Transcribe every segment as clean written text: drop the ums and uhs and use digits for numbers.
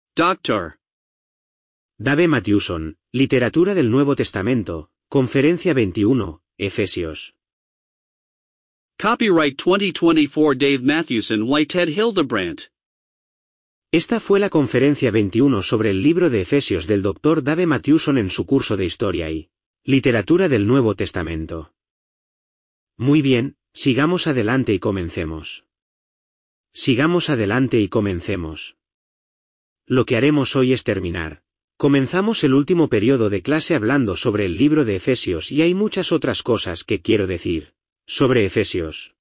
Doctor. Dave Matthewson, Literatura del Nuevo Testamento, Conferencia 21, Efesios. Copyright 2024 Dave Matthewson Whitehead Hildebrandt. Esta fue la conferencia 21 sobre el libro de Efesios del Dr. Dave Matthewson en su curso de Historia y Literatura del Nuevo Testamento. Muy bien, sigamos adelante y comencemos. Sigamos adelante y comencemos. Lo que haremos hoy es terminar. Comenzamos el último periodo de clase hablando sobre el libro de Efesios y hay muchas otras cosas que quiero decir sobre Efesios.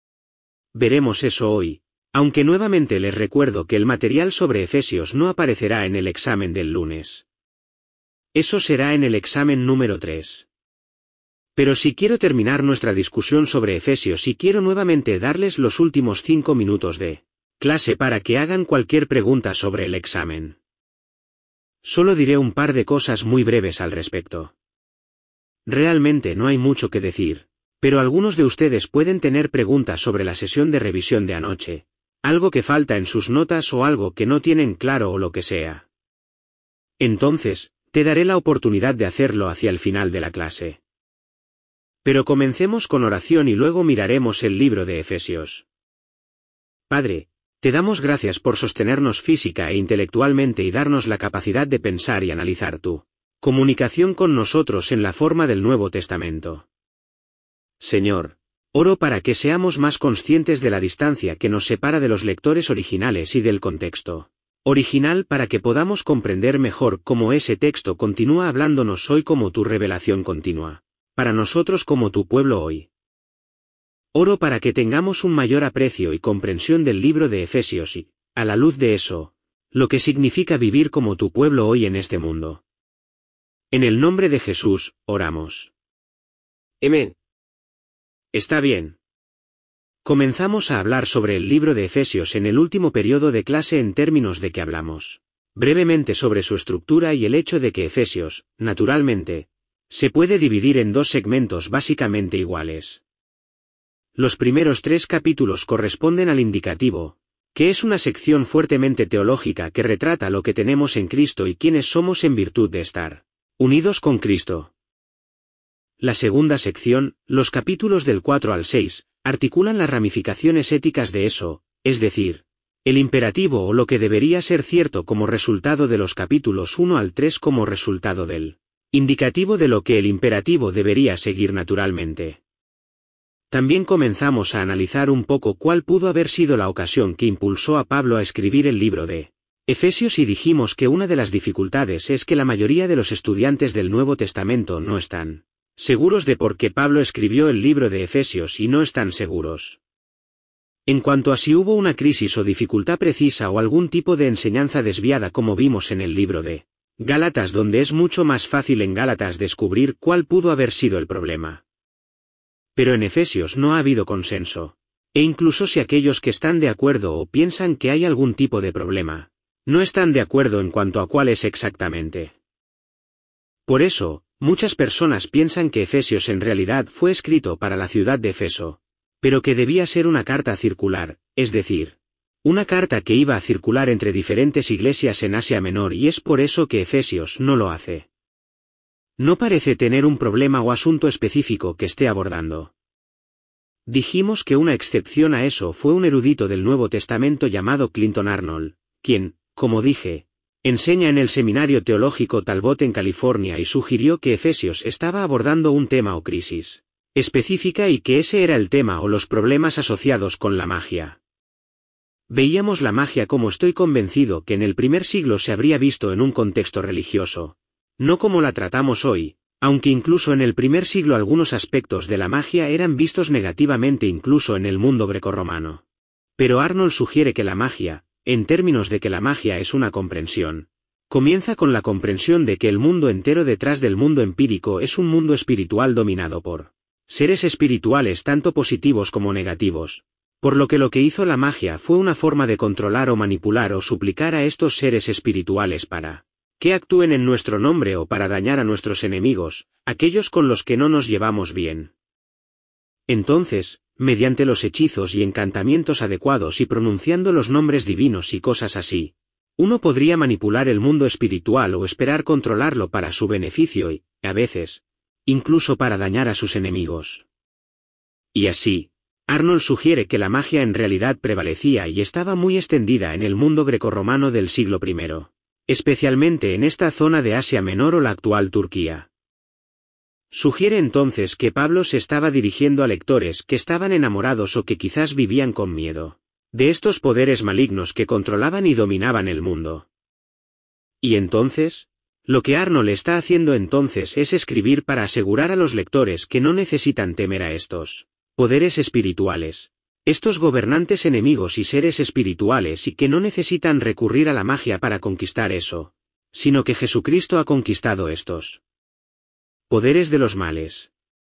Veremos eso hoy, aunque nuevamente les recuerdo que el material sobre Efesios no aparecerá en el examen del lunes. Eso será en el examen número 3. Pero si quiero terminar nuestra discusión sobre Efesios y quiero nuevamente darles los últimos 5 minutos de clase para que hagan cualquier pregunta sobre el examen. Solo diré un par de cosas muy breves al respecto. Realmente no hay mucho que decir, pero algunos de ustedes pueden tener preguntas sobre la sesión de revisión de anoche, algo que falta en sus notas o algo que no tienen claro o lo que sea. Entonces, te daré la oportunidad de hacerlo hacia el final de la clase. Pero comencemos con oración y luego miraremos el libro de Efesios. Padre, te damos gracias por sostenernos física e intelectualmente y darnos la capacidad de pensar y analizar tu comunicación con nosotros en la forma del Nuevo Testamento. Señor, oro para que seamos más conscientes de la distancia que nos separa de los lectores originales y del contexto original para que podamos comprender mejor cómo ese texto continúa hablándonos hoy como tu revelación continua, para nosotros como tu pueblo hoy. Oro para que tengamos un mayor aprecio y comprensión del libro de Efesios y, a la luz de eso, lo que significa vivir como tu pueblo hoy en este mundo. En el nombre de Jesús, oramos. Amén. Está bien. Comenzamos a hablar sobre el libro de Efesios en el último periodo de clase en términos de que hablamos brevemente sobre su estructura y el hecho de que Efesios, naturalmente, se puede dividir en 2 segmentos básicamente iguales. Los primeros 3 capítulos corresponden al indicativo, que es una sección fuertemente teológica que retrata lo que tenemos en Cristo y quiénes somos en virtud de estar unidos con Cristo. La segunda sección, los capítulos del 4 al 6, articulan las ramificaciones éticas de eso, es decir, el imperativo o lo que debería ser cierto como resultado de los capítulos 1 al 3 como resultado del indicativo de lo que el imperativo debería seguir naturalmente. También comenzamos a analizar un poco cuál pudo haber sido la ocasión que impulsó a Pablo a escribir el libro de Efesios y dijimos que una de las dificultades es que la mayoría de los estudiantes del Nuevo Testamento no están seguros de por qué Pablo escribió el libro de Efesios y no están seguros en cuanto a si hubo una crisis o dificultad precisa o algún tipo de enseñanza desviada como vimos en el libro de Gálatas, donde es mucho más fácil en Gálatas descubrir cuál pudo haber sido el problema. Pero en Efesios no ha habido consenso, e incluso si aquellos que están de acuerdo o piensan que hay algún tipo de problema, no están de acuerdo en cuanto a cuál es exactamente. Por eso, muchas personas piensan que Efesios en realidad fue escrito para la ciudad de Efeso, pero que debía ser una carta circular, es decir, una carta que iba a circular entre diferentes iglesias en Asia Menor y es por eso que Efesios no lo hace. No parece tener un problema o asunto específico que esté abordando. Dijimos que una excepción a eso fue un erudito del Nuevo Testamento llamado Clinton Arnold, quien, como dije, enseña en el Seminario Teológico Talbot en California y sugirió que Efesios estaba abordando un tema o crisis específica y que ese era el tema o los problemas asociados con la magia. Veíamos la magia como estoy convencido que en el primer siglo se habría visto en un contexto religioso, no como la tratamos hoy, aunque incluso en el primer siglo algunos aspectos de la magia eran vistos negativamente incluso en el mundo grecorromano. Pero Arnold sugiere que la magia, en términos de que la magia es una comprensión, comienza con la comprensión de que el mundo entero detrás del mundo empírico es un mundo espiritual dominado por seres espirituales tanto positivos como negativos, por lo que hizo la magia fue una forma de controlar o manipular o suplicar a estos seres espirituales para que actúen en nuestro nombre o para dañar a nuestros enemigos, aquellos con los que no nos llevamos bien. Entonces, mediante los hechizos y encantamientos adecuados y pronunciando los nombres divinos y cosas así, Uno podría manipular el mundo espiritual o esperar controlarlo para su beneficio y, a veces, incluso para dañar a sus enemigos. Y así, Arnold sugiere que la magia en realidad prevalecía y estaba muy extendida en el mundo grecorromano del siglo I, especialmente en esta zona de Asia Menor o la actual Turquía. Sugiere entonces que Pablo se estaba dirigiendo a lectores que estaban enamorados o que quizás vivían con miedo de estos poderes malignos que controlaban y dominaban el mundo. Y entonces, lo que Arnold está haciendo entonces es escribir para asegurar a los lectores que no necesitan temer a estos poderes espirituales, estos gobernantes enemigos y seres espirituales, y que no necesitan recurrir a la magia para conquistar eso, sino que Jesucristo ha conquistado estos poderes de los males.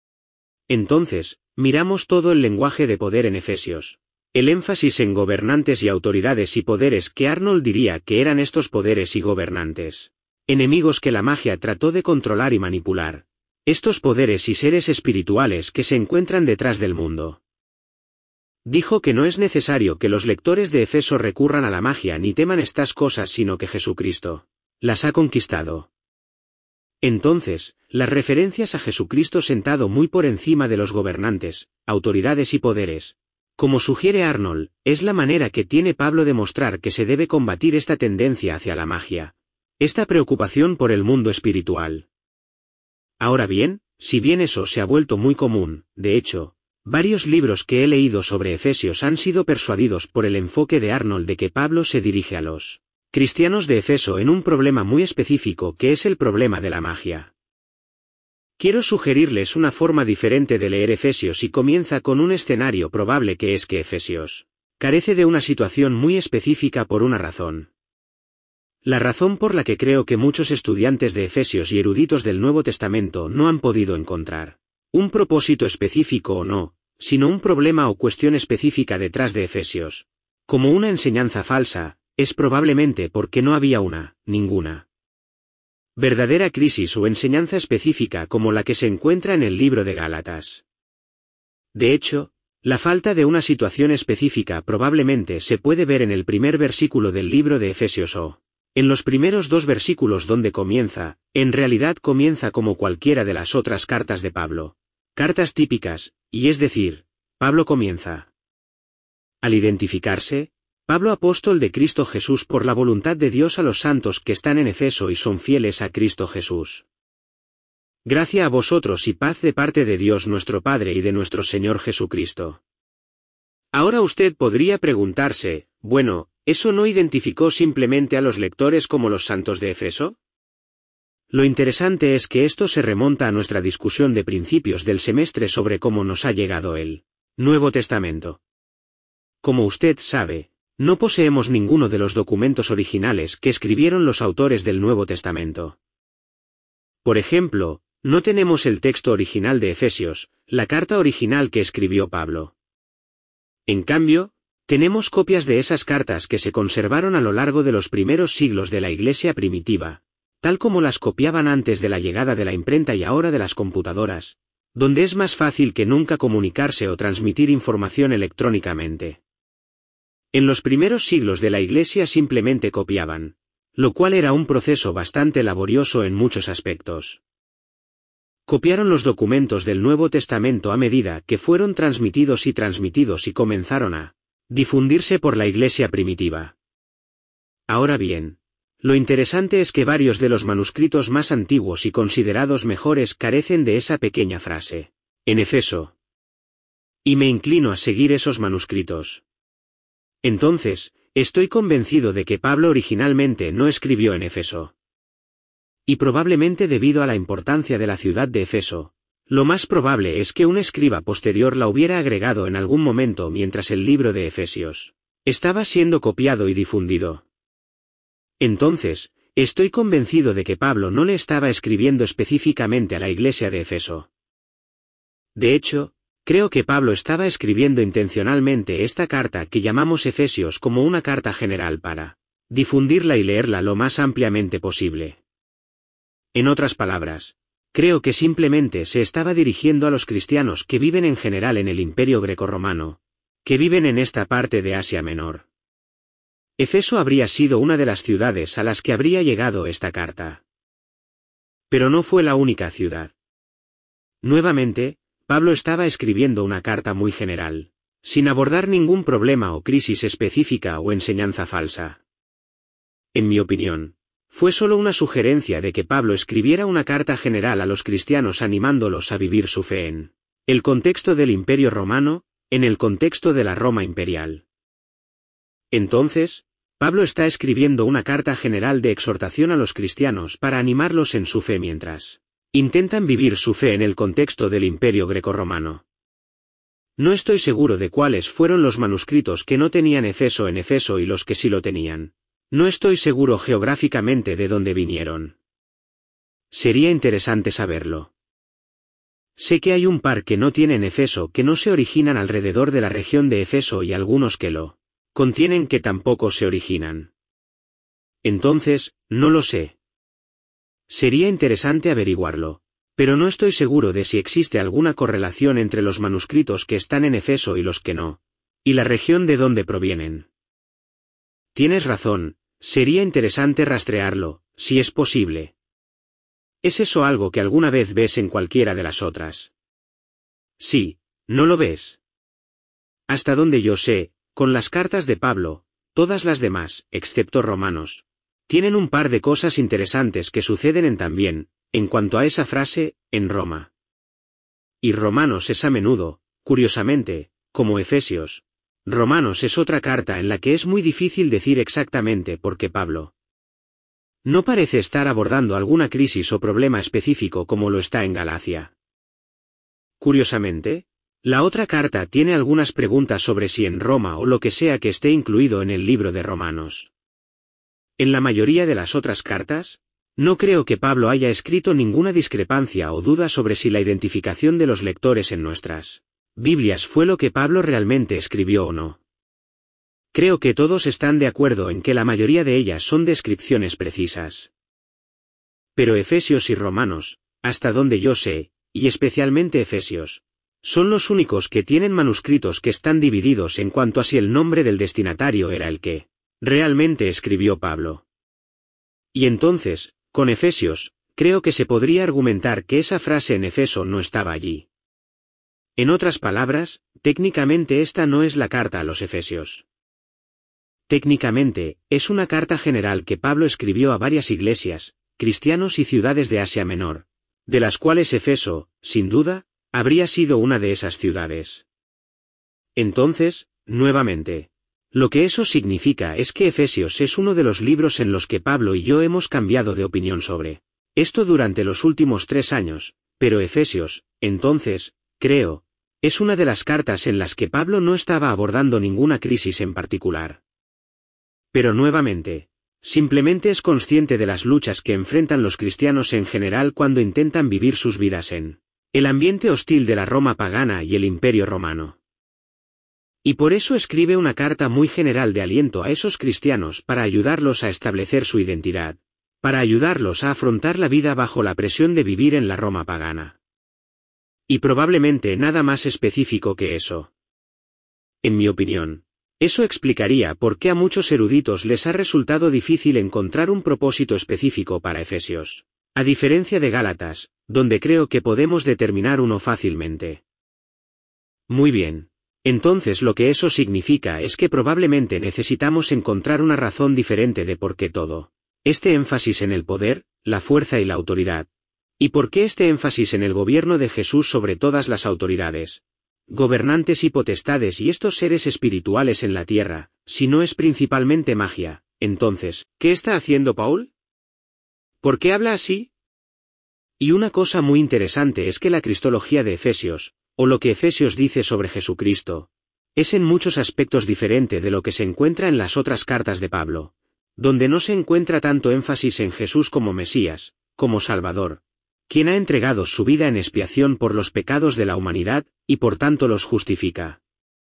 Entonces, miramos todo el lenguaje de poder en Efesios. El énfasis en gobernantes y autoridades y poderes que Arnold diría que eran estos poderes y gobernantes, enemigos que la magia trató de controlar y manipular, estos poderes y seres espirituales que se encuentran detrás del mundo. Dijo que no es necesario que los lectores de Efeso recurran a la magia ni teman estas cosas, sino que Jesucristo las ha conquistado. Entonces, las referencias a Jesucristo sentado muy por encima de los gobernantes, autoridades y poderes, como sugiere Arnold, es la manera que tiene Pablo de mostrar que se debe combatir esta tendencia hacia la magia, esta preocupación por el mundo espiritual. Ahora bien, si bien eso se ha vuelto muy común, de hecho, varios libros que he leído sobre Efesios han sido persuadidos por el enfoque de Arnold de que Pablo se dirige a los cristianos de Efeso en un problema muy específico que es el problema de la magia. Quiero sugerirles una forma diferente de leer Efesios y comienza con un escenario probable que es que Efesios carece de una situación muy específica por una razón. La razón por la que creo que muchos estudiantes de Efesios y eruditos del Nuevo Testamento no han podido encontrar un propósito específico o no, sino un problema o cuestión específica detrás de Efesios, como una enseñanza falsa, es probablemente porque no había ninguna verdadera crisis o enseñanza específica como la que se encuentra en el libro de Gálatas. De hecho, la falta de una situación específica probablemente se puede ver en el primer versículo del libro de Efesios o en los primeros dos versículos donde comienza, en realidad comienza como cualquiera de las otras cartas de Pablo, cartas típicas, y es decir, Pablo comienza al identificarse, Pablo apóstol de Cristo Jesús por la voluntad de Dios a los santos que están en Efeso y son fieles a Cristo Jesús. Gracia a vosotros y paz de parte de Dios nuestro Padre y de nuestro Señor Jesucristo. Ahora usted podría preguntarse, bueno, ¿eso no identificó simplemente a los lectores como los santos de Efeso? Lo interesante es que esto se remonta a nuestra discusión de principios del semestre sobre cómo nos ha llegado el Nuevo Testamento. Como usted sabe, no poseemos ninguno de los documentos originales que escribieron los autores del Nuevo Testamento. Por ejemplo, no tenemos el texto original de Efesios, la carta original que escribió Pablo. En cambio, tenemos copias de esas cartas que se conservaron a lo largo de los primeros siglos de la Iglesia primitiva, tal como las copiaban antes de la llegada de la imprenta y ahora de las computadoras, donde es más fácil que nunca comunicarse o transmitir información electrónicamente. En los primeros siglos de la Iglesia simplemente copiaban, lo cual era un proceso bastante laborioso en muchos aspectos. Copiaron los documentos del Nuevo Testamento a medida que fueron transmitidos y comenzaron a difundirse por la Iglesia primitiva. Ahora bien, lo interesante es que varios de los manuscritos más antiguos y considerados mejores carecen de esa pequeña frase, en Efeso. Y me inclino a seguir esos manuscritos. Entonces, estoy convencido de que Pablo originalmente no escribió en Efeso. Y probablemente debido a la importancia de la ciudad de Efeso, lo más probable es que un escriba posterior la hubiera agregado en algún momento mientras el libro de Efesios estaba siendo copiado y difundido. Entonces, estoy convencido de que Pablo no le estaba escribiendo específicamente a la iglesia de Efeso. De hecho, creo que Pablo estaba escribiendo intencionalmente esta carta que llamamos Efesios como una carta general para difundirla y leerla lo más ampliamente posible. En otras palabras, creo que simplemente se estaba dirigiendo a los cristianos que viven en general en el Imperio Grecorromano, que viven en esta parte de Asia Menor. Éfeso habría sido una de las ciudades a las que habría llegado esta carta. Pero no fue la única ciudad. Nuevamente, Pablo estaba escribiendo una carta muy general, sin abordar ningún problema o crisis específica o enseñanza falsa. En mi opinión, fue solo una sugerencia de que Pablo escribiera una carta general a los cristianos animándolos a vivir su fe en el contexto del Imperio Romano, en el contexto de la Roma imperial. Entonces, Pablo está escribiendo una carta general de exhortación a los cristianos para animarlos en su fe mientras intentan vivir su fe en el contexto del Imperio grecorromano. No estoy seguro de cuáles fueron los manuscritos que no tenían Éfeso en Éfeso y los que sí lo tenían. No estoy seguro geográficamente de dónde vinieron. Sería interesante saberlo. Sé que hay un par que no tienen Éfeso que no se originan alrededor de la región de Éfeso y algunos que lo contienen que tampoco se originan. Entonces, no lo sé. Sería interesante averiguarlo, pero no estoy seguro de si existe alguna correlación entre los manuscritos que están en Éfeso y los que no, y la región de donde provienen. Tienes razón, sería interesante rastrearlo, si es posible. ¿Es eso algo que alguna vez ves en cualquiera de las otras? Sí, ¿no lo ves? Hasta donde yo sé, con las cartas de Pablo, todas las demás, excepto Romanos, tienen un par de cosas interesantes que suceden en cuanto a esa frase, en Roma. Y Romanos es a menudo, curiosamente, como Efesios. Romanos es otra carta en la que es muy difícil decir exactamente por qué Pablo no parece estar abordando alguna crisis o problema específico como lo está en Galacia. Curiosamente, la otra carta tiene algunas preguntas sobre si en Roma o lo que sea que esté incluido en el libro de Romanos. En la mayoría de las otras cartas, no creo que Pablo haya escrito ninguna discrepancia o duda sobre si la identificación de los lectores en nuestras Biblias fue lo que Pablo realmente escribió o no. Creo que todos están de acuerdo en que la mayoría de ellas son descripciones precisas. Pero Efesios y Romanos, hasta donde yo sé, y especialmente Efesios, son los únicos que tienen manuscritos que están divididos en cuanto a si el nombre del destinatario era el que realmente escribió Pablo. Y entonces, con Efesios, creo que se podría argumentar que esa frase en Efeso no estaba allí. En otras palabras, técnicamente esta no es la carta a los Efesios. Técnicamente, es una carta general que Pablo escribió a varias iglesias, cristianos y ciudades de Asia Menor, de las cuales Efeso, sin duda, habría sido una de esas ciudades. Entonces, nuevamente, lo que eso significa es que Efesios es uno de los libros en los que Pablo y yo hemos cambiado de opinión sobre esto durante los últimos 3 años, pero Efesios, entonces, creo, es una de las cartas en las que Pablo no estaba abordando ninguna crisis en particular. Pero nuevamente, simplemente es consciente de las luchas que enfrentan los cristianos en general cuando intentan vivir sus vidas en el ambiente hostil de la Roma pagana y el Imperio Romano. Y por eso escribe una carta muy general de aliento a esos cristianos para ayudarlos a establecer su identidad, para ayudarlos a afrontar la vida bajo la presión de vivir en la Roma pagana. Y probablemente nada más específico que eso. En mi opinión, eso explicaría por qué a muchos eruditos les ha resultado difícil encontrar un propósito específico para Efesios, a diferencia de Gálatas, donde creo que podemos determinar uno fácilmente. Muy bien. Entonces lo que eso significa es que probablemente necesitamos encontrar una razón diferente de por qué todo este énfasis en el poder, la fuerza y la autoridad. ¿Y por qué este énfasis en el gobierno de Jesús sobre todas las autoridades, gobernantes y potestades y estos seres espirituales en la tierra, si no es principalmente magia? Entonces, ¿qué está haciendo Paul? ¿Por qué habla así? Y una cosa muy interesante es que la cristología de Efesios, o lo que Efesios dice sobre Jesucristo, es en muchos aspectos diferente de lo que se encuentra en las otras cartas de Pablo, donde no se encuentra tanto énfasis en Jesús como Mesías, como Salvador, quien ha entregado su vida en expiación por los pecados de la humanidad, y por tanto los justifica.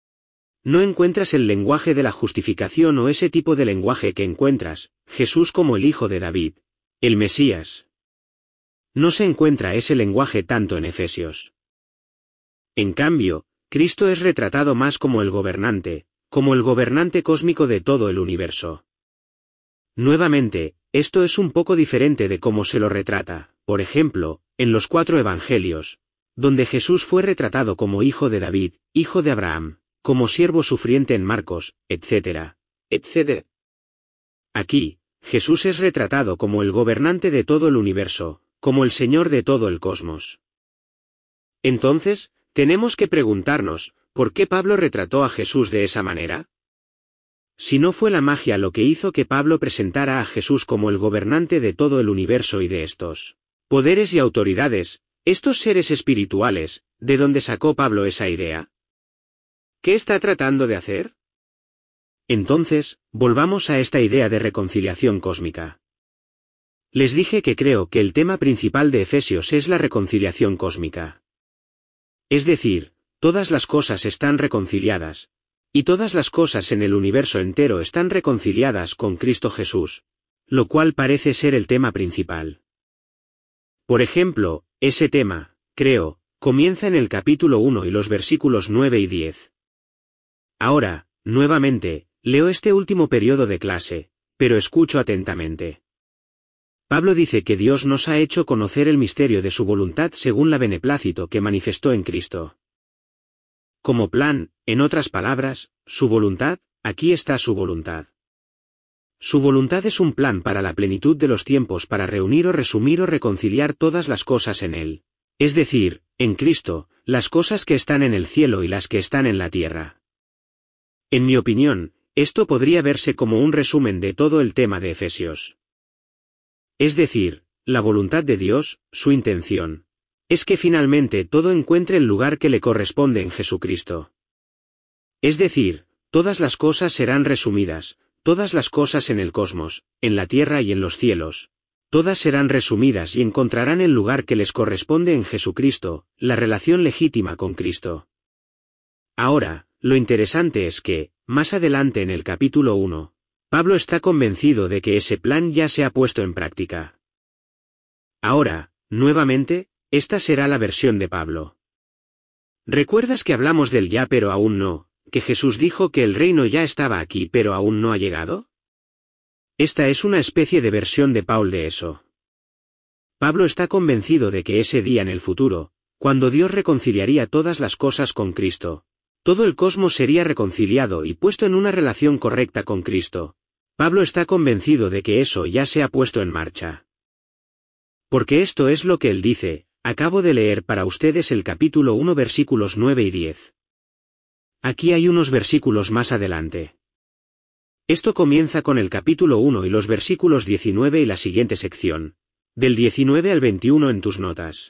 No encuentras el lenguaje de la justificación o ese tipo de lenguaje que encuentras, Jesús como el Hijo de David, el Mesías. No se encuentra ese lenguaje tanto en Efesios. En cambio, Cristo es retratado más como el gobernante, como el gobernante cósmico de todo el universo. Nuevamente, esto es un poco diferente de cómo se lo retrata, por ejemplo, en los 4 evangelios, donde Jesús fue retratado como hijo de David, hijo de Abraham, como siervo sufriente en Marcos, etc., etc. Aquí, Jesús es retratado como el gobernante de todo el universo, como el Señor de todo el cosmos. Entonces, tenemos que preguntarnos, ¿por qué Pablo retrató a Jesús de esa manera? Si no fue la magia lo que hizo que Pablo presentara a Jesús como el gobernante de todo el universo y de estos poderes y autoridades, estos seres espirituales, ¿de dónde sacó Pablo esa idea? ¿Qué está tratando de hacer? Entonces, volvamos a esta idea de reconciliación cósmica. Les dije que creo que el tema principal de Efesios es la reconciliación cósmica. Es decir, todas las cosas están reconciliadas, y todas las cosas en el universo entero están reconciliadas con Cristo Jesús, lo cual parece ser el tema principal. Por ejemplo, ese tema, creo, comienza en el capítulo 1 y los versículos 9 y 10. Ahora, nuevamente, leo este último periodo de clase, pero escucho atentamente. Pablo dice que Dios nos ha hecho conocer el misterio de su voluntad según la beneplácito que manifestó en Cristo. Como plan, en otras palabras, su voluntad, aquí está su voluntad. Su voluntad es un plan para la plenitud de los tiempos para reunir o resumir o reconciliar todas las cosas en Él. Es decir, en Cristo, las cosas que están en el cielo y las que están en la tierra. En mi opinión, esto podría verse como un resumen de todo el tema de Efesios. Es decir, la voluntad de Dios, su intención, es que finalmente todo encuentre el lugar que le corresponde en Jesucristo. Es decir, todas las cosas serán resumidas, todas las cosas en el cosmos, en la tierra y en los cielos, todas serán resumidas y encontrarán el lugar que les corresponde en Jesucristo, la relación legítima con Cristo. Ahora, lo interesante es que, más adelante en el capítulo 1, Pablo está convencido de que ese plan ya se ha puesto en práctica. Ahora, nuevamente, esta será la versión de Pablo. ¿Recuerdas que hablamos del ya pero aún no, que Jesús dijo que el reino ya estaba aquí pero aún no ha llegado? Esta es una especie de versión de Paul de eso. Pablo está convencido de que ese día en el futuro, cuando Dios reconciliaría todas las cosas con Cristo, todo el cosmos sería reconciliado y puesto en una relación correcta con Cristo. Pablo está convencido de que eso ya se ha puesto en marcha. Porque esto es lo que él dice. Acabo de leer para ustedes el capítulo 1 versículos 9 y 10. Aquí hay unos versículos más adelante. Esto comienza con el capítulo 1 y los versículos 19 y la siguiente sección, del 19 al 21 en tus notas.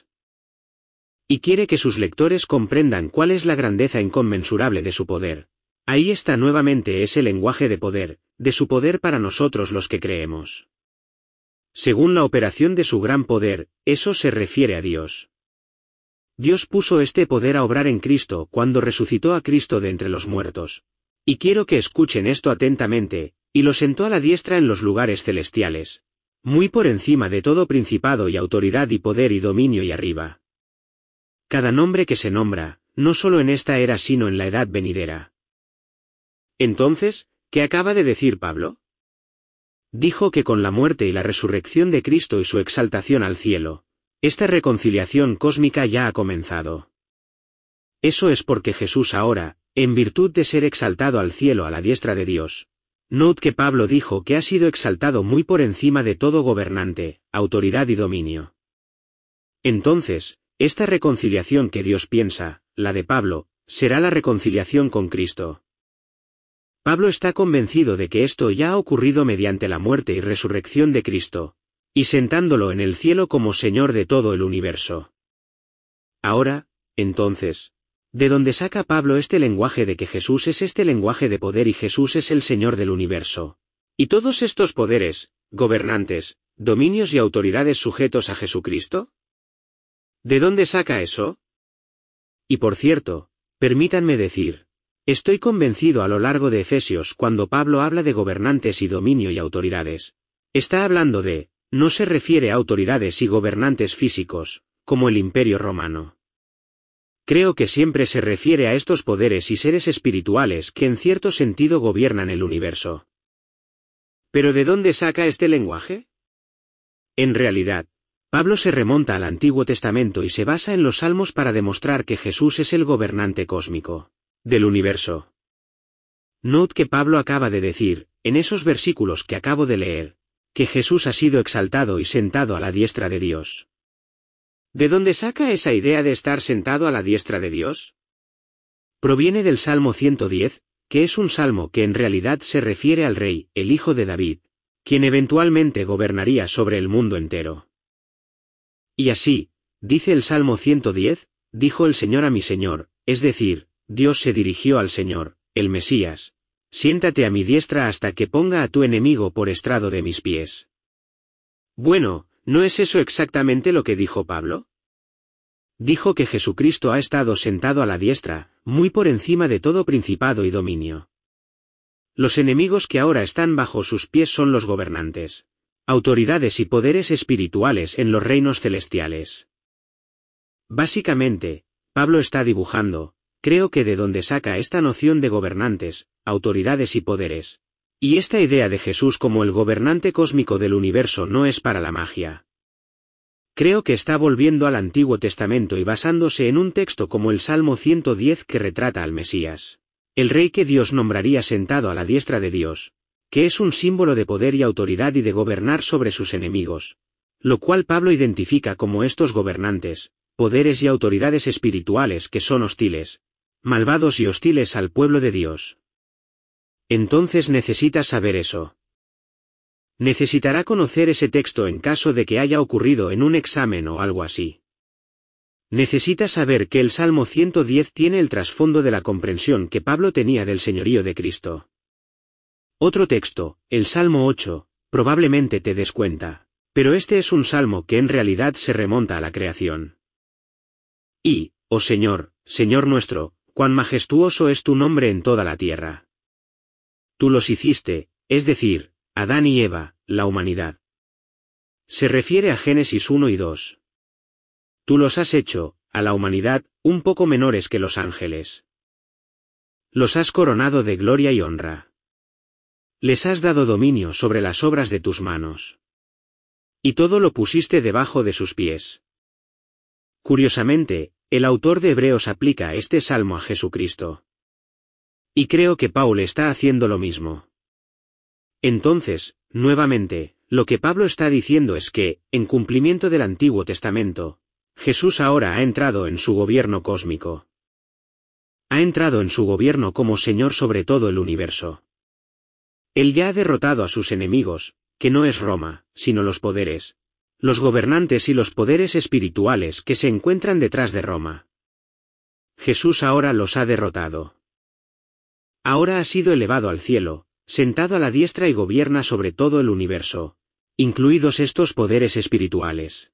Y quiere que sus lectores comprendan cuál es la grandeza inconmensurable de su poder. Ahí está nuevamente ese lenguaje de poder, de su poder para nosotros los que creemos. Según la operación de su gran poder, eso se refiere a Dios. Dios puso este poder a obrar en Cristo cuando resucitó a Cristo de entre los muertos. Y quiero que escuchen esto atentamente, y lo sentó a la diestra en los lugares celestiales, muy por encima de todo principado y autoridad y poder y dominio y arriba. Cada nombre que se nombra, no solo en esta era sino en la edad venidera. Entonces, ¿qué acaba de decir Pablo? Dijo que con la muerte y la resurrección de Cristo y su exaltación al cielo, esta reconciliación cósmica ya ha comenzado. Eso es porque Jesús ahora, en virtud de ser exaltado al cielo a la diestra de Dios, note que Pablo dijo que ha sido exaltado muy por encima de todo gobernante, autoridad y dominio. Entonces, esta reconciliación que Dios piensa, la de Pablo, será la reconciliación con Cristo. Pablo está convencido de que esto ya ha ocurrido mediante la muerte y resurrección de Cristo, y sentándolo en el cielo como Señor de todo el universo. Ahora, entonces, ¿de dónde saca Pablo este lenguaje de que Jesús es este lenguaje de poder y Jesús es el Señor del universo? ¿Y todos estos poderes, gobernantes, dominios y autoridades sujetos a Jesucristo? ¿De dónde saca eso? Y por cierto, permítanme decir, estoy convencido a lo largo de Efesios cuando Pablo habla de gobernantes y dominio y autoridades. Está hablando de, no se refiere a autoridades y gobernantes físicos, como el Imperio Romano. Creo que siempre se refiere a estos poderes y seres espirituales que en cierto sentido gobiernan el universo. ¿Pero de dónde saca este lenguaje? En realidad, Pablo se remonta al Antiguo Testamento y se basa en los Salmos para demostrar que Jesús es el gobernante cósmico del universo. Note que Pablo acaba de decir, en esos versículos que acabo de leer, que Jesús ha sido exaltado y sentado a la diestra de Dios. ¿De dónde saca esa idea de estar sentado a la diestra de Dios? Proviene del Salmo 110, que es un salmo que en realidad se refiere al rey, el hijo de David, quien eventualmente gobernaría sobre el mundo entero. Y así, dice el Salmo 110, dijo el Señor a mi Señor, es decir, Dios se dirigió al Señor, el Mesías, siéntate a mi diestra hasta que ponga a tu enemigo por estrado de mis pies. Bueno, ¿no es eso exactamente lo que dijo Pablo? Dijo que Jesucristo ha estado sentado a la diestra, muy por encima de todo principado y dominio. Los enemigos que ahora están bajo sus pies son los gobernantes, autoridades y poderes espirituales en los reinos celestiales. Básicamente, Pablo está dibujando, creo que de donde saca esta noción de gobernantes, autoridades y poderes. Y esta idea de Jesús como el gobernante cósmico del universo no es para la magia. Creo que está volviendo al Antiguo Testamento y basándose en un texto como el Salmo 110 que retrata al Mesías, el rey que Dios nombraría sentado a la diestra de Dios, que es un símbolo de poder y autoridad y de gobernar sobre sus enemigos, lo cual Pablo identifica como estos gobernantes, poderes y autoridades espirituales que son hostiles, malvados y hostiles al pueblo de Dios. Entonces necesitas saber eso. Necesitará conocer ese texto en caso de que haya ocurrido en un examen o algo así. Necesita saber que el Salmo 110 tiene el trasfondo de la comprensión que Pablo tenía del señorío de Cristo. Otro texto, el Salmo 8, probablemente te des cuenta, pero este es un salmo que en realidad se remonta a la creación. Y, oh Señor, Señor nuestro, cuán majestuoso es tu nombre en toda la tierra. Tú los hiciste, es decir, Adán y Eva, la humanidad. Se refiere a Génesis 1 y 2. Tú los has hecho, a la humanidad, un poco menores que los ángeles. Los has coronado de gloria y honra. Les has dado dominio sobre las obras de tus manos. Y todo lo pusiste debajo de sus pies. Curiosamente, el autor de Hebreos aplica este salmo a Jesucristo. Y creo que Pablo está haciendo lo mismo. Entonces, nuevamente, lo que Pablo está diciendo es que, en cumplimiento del Antiguo Testamento, Jesús ahora ha entrado en su gobierno cósmico. Ha entrado en su gobierno como Señor sobre todo el universo. Él ya ha derrotado a sus enemigos, que no es Roma, sino los poderes, los gobernantes y los poderes espirituales que se encuentran detrás de Roma. Jesús ahora los ha derrotado. Ahora ha sido elevado al cielo, sentado a la diestra y gobierna sobre todo el universo, incluidos estos poderes espirituales.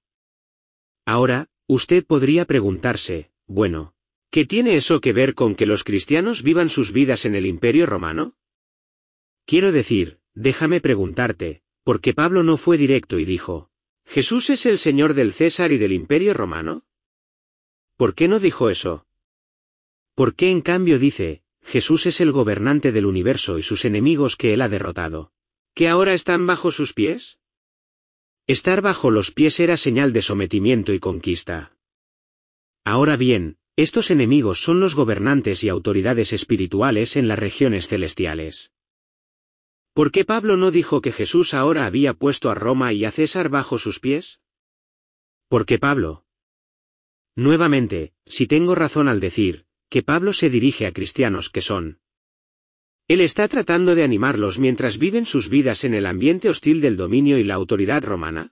Ahora, usted podría preguntarse, bueno, ¿qué tiene eso que ver con que los cristianos vivan sus vidas en el Imperio Romano? Quiero decir, déjame preguntarte, ¿por qué Pablo no fue directo y dijo, ¿Jesús es el Señor del César y del Imperio Romano? ¿Por qué no dijo eso? ¿Por qué en cambio dice, Jesús es el gobernante del universo y sus enemigos que él ha derrotado, que ahora están bajo sus pies? Estar bajo los pies era señal de sometimiento y conquista. Ahora bien, estos enemigos son los gobernantes y autoridades espirituales en las regiones celestiales. ¿Por qué Pablo no dijo que Jesús ahora había puesto a Roma y a César bajo sus pies? ¿Por qué Pablo? Nuevamente, si tengo razón al decir, que Pablo se dirige a cristianos que son. Él está tratando de animarlos mientras viven sus vidas en el ambiente hostil del dominio y la autoridad romana.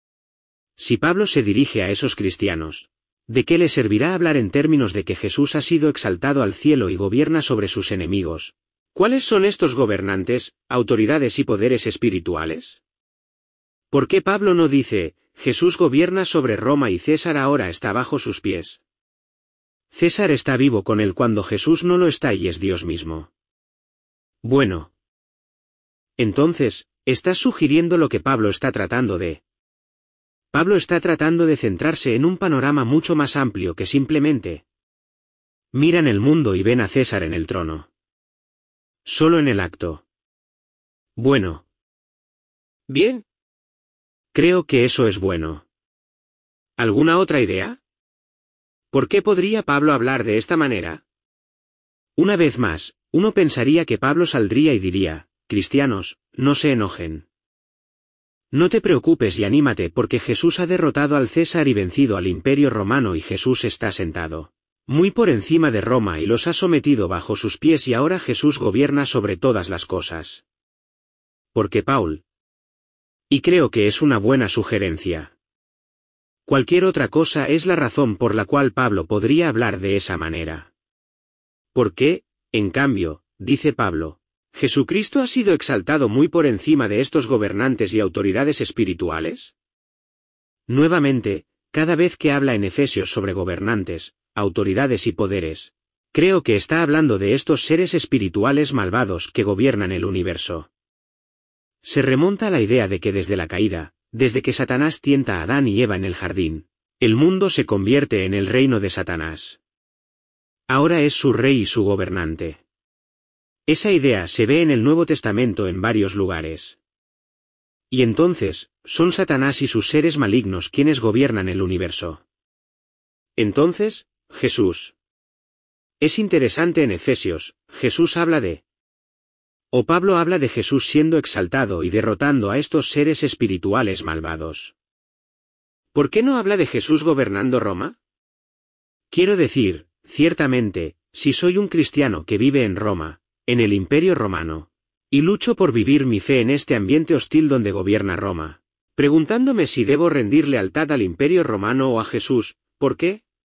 Si Pablo se dirige a esos cristianos, ¿de qué le servirá hablar en términos de que Jesús ha sido exaltado al cielo y gobierna sobre sus enemigos? ¿Cuáles son estos gobernantes, autoridades y poderes espirituales? ¿Por qué Pablo no dice, Jesús gobierna sobre Roma y César ahora está bajo sus pies? César está vivo con él cuando Jesús no lo está y es Dios mismo. Bueno. Entonces, estás sugiriendo lo que Pablo está tratando de. Pablo está tratando de centrarse en un panorama mucho más amplio que simplemente Miran el mundo y ven a César en el trono. Solo en el acto. Bueno. Bien. Creo que eso es bueno. ¿Alguna otra idea? ¿Por qué podría Pablo hablar de esta manera? Una vez más, uno pensaría que Pablo saldría y diría, cristianos, no se enojen. No te preocupes y anímate porque Jesús ha derrotado al César y vencido al Imperio Romano y Jesús está sentado muy por encima de Roma y los ha sometido bajo sus pies y ahora Jesús gobierna sobre todas las cosas. Porque Paul. Y creo que es una buena sugerencia. Cualquier otra cosa es la razón por la cual Pablo podría hablar de esa manera. ¿Por qué, en cambio, dice Pablo, Jesucristo ha sido exaltado muy por encima de estos gobernantes y autoridades espirituales? Nuevamente, cada vez que habla en Efesios sobre gobernantes, autoridades y poderes, creo que está hablando de estos seres espirituales malvados que gobiernan el universo. Se remonta a la idea de que desde la caída, desde que Satanás tienta a Adán y Eva en el jardín, el mundo se convierte en el reino de Satanás. Ahora es su rey y su gobernante. Esa idea se ve en el Nuevo Testamento en varios lugares. Y entonces, son Satanás y sus seres malignos quienes gobiernan el universo. Entonces, Jesús. Es interesante en Efesios, Jesús habla de... O Pablo habla de Jesús siendo exaltado y derrotando a estos seres espirituales malvados. ¿Por qué no habla de Jesús gobernando Roma? Quiero decir, ciertamente, si soy un cristiano que vive en Roma, en el Imperio Romano, y lucho por vivir mi fe en este ambiente hostil donde gobierna Roma, preguntándome si debo rendir lealtad al Imperio Romano o a Jesús, ¿por qué?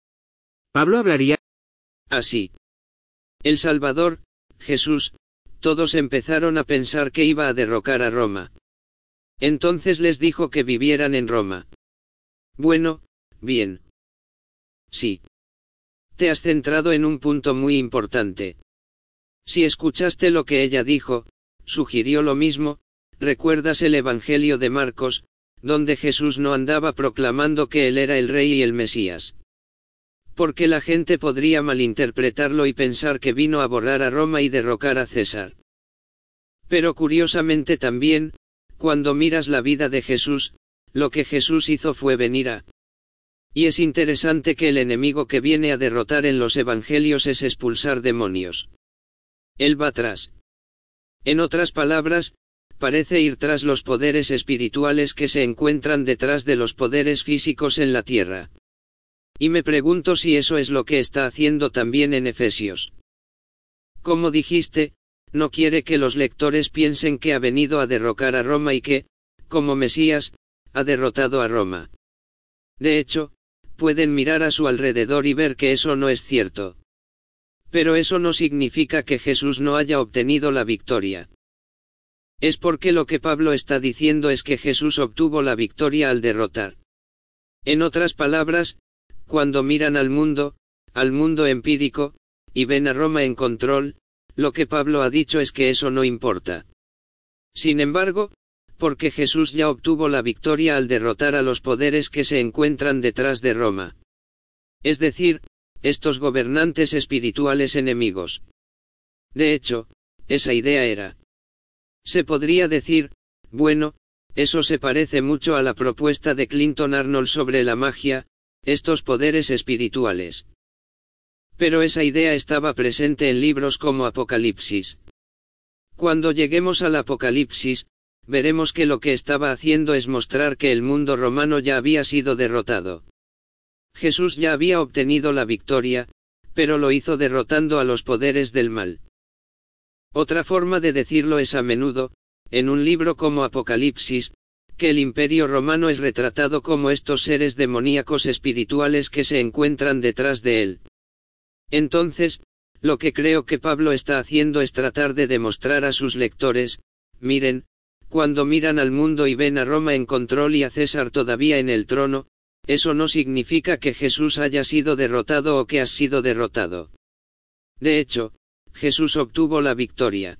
Pablo hablaría así. El Salvador, Jesús, todos empezaron a pensar que iba a derrocar a Roma. Entonces les dijo que vivieran en Roma. Bueno, bien. Sí. Te has centrado en un punto muy importante. Si escuchaste lo que ella dijo, sugirió lo mismo, ¿recuerdas el Evangelio de Marcos, donde Jesús no andaba proclamando que él era el rey y el Mesías? Porque la gente podría malinterpretarlo y pensar que vino a borrar a Roma y derrocar a César. Pero curiosamente también, cuando miras la vida de Jesús, lo que Jesús hizo fue venir a... Y es interesante que el enemigo que viene a derrotar en los evangelios es expulsar demonios. Él va tras. En otras palabras, parece ir tras los poderes espirituales que se encuentran detrás de los poderes físicos en la tierra. Y me pregunto si eso es lo que está haciendo también en Efesios. Como dijiste, no quiere que los lectores piensen que ha venido a derrocar a Roma y que, como Mesías, ha derrotado a Roma. De hecho, pueden mirar a su alrededor y ver que eso no es cierto. Pero eso no significa que Jesús no haya obtenido la victoria. Es porque lo que Pablo está diciendo es que Jesús obtuvo la victoria al derrotar. En otras palabras, cuando miran al mundo empírico, y ven a Roma en control, lo que Pablo ha dicho es que eso no importa. Sin embargo, porque Jesús ya obtuvo la victoria al derrotar a los poderes que se encuentran detrás de Roma. Es decir, estos gobernantes espirituales enemigos. De hecho, esa idea era. Se podría decir, bueno, eso se parece mucho a la propuesta de Clinton Arnold sobre la magia, estos poderes espirituales. Pero esa idea estaba presente en libros como Apocalipsis. Cuando lleguemos al Apocalipsis, veremos que lo que estaba haciendo es mostrar que el mundo romano ya había sido derrotado. Jesús ya había obtenido la victoria, pero lo hizo derrotando a los poderes del mal. Otra forma de decirlo es a menudo, en un libro como Apocalipsis, que el Imperio Romano es retratado como estos seres demoníacos espirituales que se encuentran detrás de él. Entonces, lo que creo que Pablo está haciendo es tratar de demostrar a sus lectores, miren, cuando miran al mundo y ven a Roma en control y a César todavía en el trono, eso no significa que Jesús haya sido derrotado o que has sido derrotado. De hecho, Jesús obtuvo la victoria.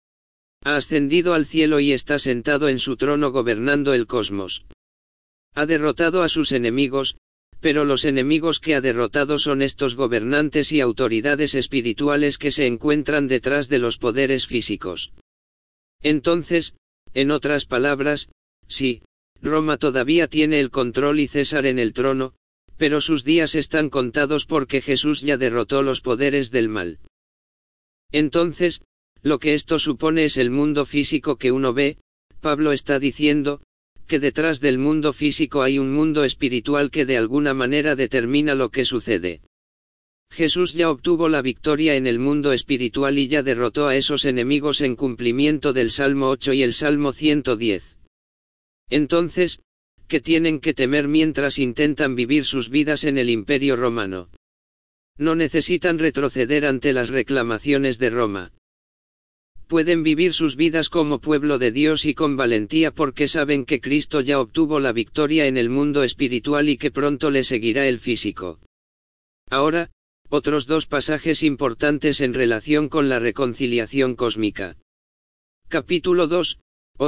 Ha ascendido al cielo y está sentado en su trono gobernando el cosmos. Ha derrotado a sus enemigos, pero los enemigos que ha derrotado son estos gobernantes y autoridades espirituales que se encuentran detrás de los poderes físicos. Entonces, en otras palabras, sí, Roma todavía tiene el control y César en el trono, pero sus días están contados porque Jesús ya derrotó los poderes del mal. Entonces, lo que esto supone es el mundo físico que uno ve. Pablo está diciendo, que detrás del mundo físico hay un mundo espiritual que de alguna manera determina lo que sucede. Jesús ya obtuvo la victoria en el mundo espiritual y ya derrotó a esos enemigos en cumplimiento del Salmo 8 y el Salmo 110. Entonces, ¿qué tienen que temer mientras intentan vivir sus vidas en el Imperio Romano? No necesitan retroceder ante las reclamaciones de Roma. Pueden vivir sus vidas como pueblo de Dios y con valentía porque saben que Cristo ya obtuvo la victoria en el mundo espiritual y que pronto le seguirá el físico. Ahora, otros dos pasajes importantes en relación con la reconciliación cósmica. Capítulo 2,